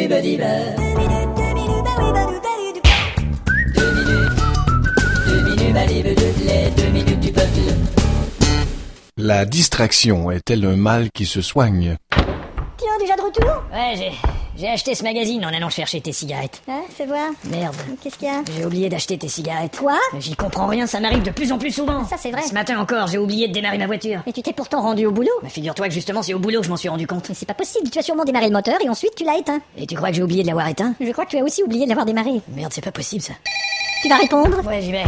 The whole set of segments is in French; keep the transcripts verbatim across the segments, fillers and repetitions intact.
du body bar. Deux minutes, deux minutes, balibe toutes les deux minutes du peuple. La distraction est-elle un mal qui se soigne? Tiens, déjà de retour? Ouais, j'ai... J'ai acheté ce magazine en allant chercher tes cigarettes. Hein, fais voir. Merde. Qu'est-ce qu'il y a? J'ai oublié d'acheter tes cigarettes. Quoi? J'y comprends rien, ça m'arrive de plus en plus souvent. Ça, c'est vrai. Ce matin encore, j'ai oublié de démarrer ma voiture. Et tu t'es pourtant rendu au boulot? Mais figure-toi que justement, c'est au boulot que je m'en suis rendu compte. Mais c'est pas possible, tu as sûrement démarré le moteur et ensuite tu l'as éteint. Et tu crois que j'ai oublié de l'avoir éteint? Je crois que tu as aussi oublié de l'avoir démarré. Merde, c'est pas possible ça. Tu vas répondre? Ouais, j'y vais.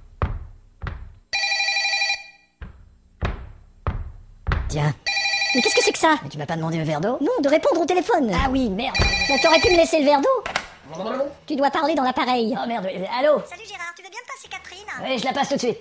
Tiens. Mais qu'est-ce que c'est que ça? Mais tu m'as pas demandé un verre d'eau? Non, de répondre au téléphone. Ah oui, merde. Bah, t'aurais pu me laisser le verre d'eau. Tu dois parler dans l'appareil. Oh merde, euh, allô? Salut Gérard, tu veux bien me passer Catherine? Ouais, je la passe tout de suite.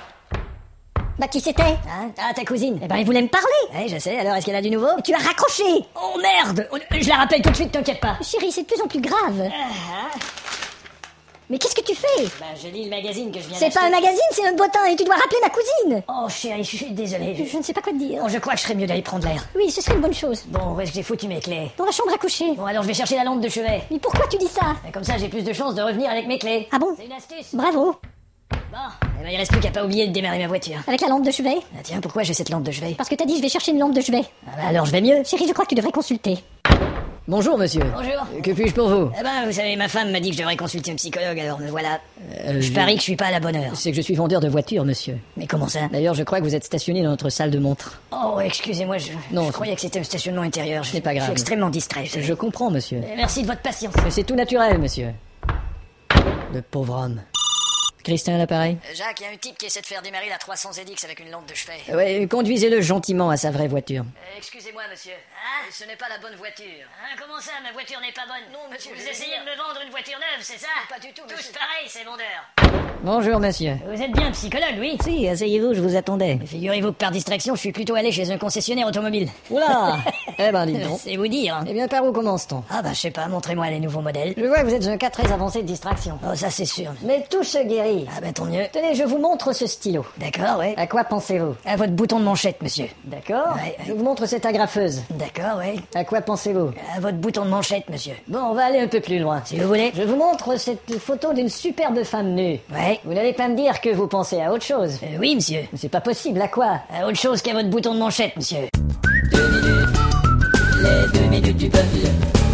Bah qui c'était? Hein? Ah, ta cousine. Eh ben, il voulait me parler. Ouais, je sais, alors est-ce qu'elle a du nouveau? Et tu as raccroché. Oh merde! Je la rappelle tout de suite, t'inquiète pas. Chérie, c'est de plus en plus grave. Ah, Mais qu'est-ce que tu fais? bah, je lis le magazine que je viens C'est d'acheter. pas un magazine, c'est un bottin et tu dois rappeler ma cousine. Oh chérie, je suis désolé. Je ne sais pas quoi te dire. Oh, je crois que je serais mieux d'aller prendre l'air. Oui, ce serait une bonne chose. Bon, où est-ce que j'ai foutu mes clés? Dans la chambre à coucher. Bon, alors je vais chercher la lampe de chevet. Mais pourquoi tu dis ça? Et comme ça, j'ai plus de chances de revenir avec mes clés. Ah bon? C'est une astuce. Bravo. Bon, eh ben, il reste plus qu'à pas oublier de démarrer ma voiture. Avec la lampe de chevet? Ah tiens, pourquoi j'ai cette lampe de chevet? Parce que t'as dit je vais chercher une lampe de chevet. Ah bah, alors je vais mieux. Chérie, je crois que tu devrais consulter. Bonjour monsieur. Bonjour. Que puis-je pour vous? Eh ben, vous savez, ma femme m'a dit que je devrais consulter un psychologue, alors me voilà. Euh, je parie que je suis pas à la bonne heure. C'est que je suis vendeur de voitures, monsieur. Mais comment ça? D'ailleurs, je crois que vous êtes stationné dans notre salle de montre. Oh, excusez-moi, je, Non, je c'est- croyais que c'était un stationnement intérieur. Je, C'est pas grave. Je suis extrêmement distrait. vous savez. Je comprends, monsieur. Eh, Merci de votre patience. Mais c'est tout naturel, monsieur. Le pauvre homme. Christin à l'appareil? Euh, Jacques, il y a un type qui essaie de faire démarrer la trois cents Z X avec une lampe de chevet. Euh, Ouais, conduisez-le gentiment à sa vraie voiture. Euh, Excusez-moi, monsieur. Hein? Ce n'est pas la bonne voiture. Hein, comment ça, ma voiture n'est pas bonne? Non, monsieur. Vous essayez de me vendre une voiture neuve, c'est ça? Pas du tout, Tous monsieur. pareil, ces vendeurs. Bonjour, monsieur. Vous êtes bien psychologue, oui? Si, asseyez-vous, je vous attendais. Mais figurez-vous que par distraction, je suis plutôt allé chez un concessionnaire automobile. Oula! Eh ben, dites donc. C'est vous dire. Hein. Eh bien, par où commence-t-on? Ah bah, je sais pas, montrez-moi les nouveaux modèles. Je vois que vous êtes un cas très avancé de distraction. Oh, ça c'est sûr. Mais tout se guérit. Ah bah, tant mieux. Tenez, je vous montre ce stylo. D'accord, ouais. À quoi pensez-vous? À votre bouton de manchette, monsieur. D'accord. Ouais. Je vous montre cette agrafeuse. D'accord, ouais. À quoi pensez-vous? À votre bouton de manchette, monsieur. Bon, on va aller un peu plus loin. Si vous voulez. Je vous montre cette photo d'une superbe femme nue. Ouais. Vous n'allez pas me dire que vous pensez à autre chose. Euh, oui, monsieur. Mais c'est pas possible, à quoi? À autre chose qu'à votre bouton de manchette, monsieur. Deux minutes, les deux minutes du peuple.